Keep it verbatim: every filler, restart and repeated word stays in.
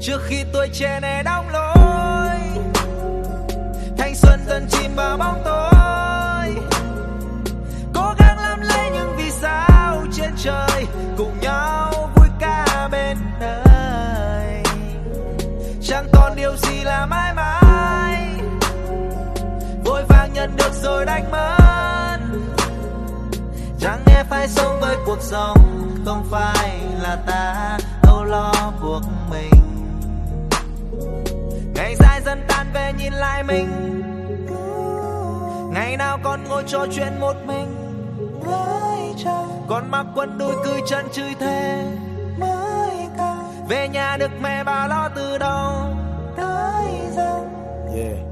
trước khi tuổi trẻ này đóng lối, thanh xuân dần chìm vào bóng tối. Cố gắng lắm lấy những vì sao trên trời, cùng nhau vui ca bên đời. Chẳng còn điều gì là mãi mãi, vội vàng nhận được rồi đánh mất. Chẳng nghe phải sống với cuộc sống, không phải là ta âu lo cuộc mình. Ngày dài dần tan về nhìn lại mình, ngày nào còn ngồi trò chuyện một mình, còn mặc quần đùi cười chân chửi thề. Về nhà được mẹ bảo lo từ đầu tới giờ. Yeah.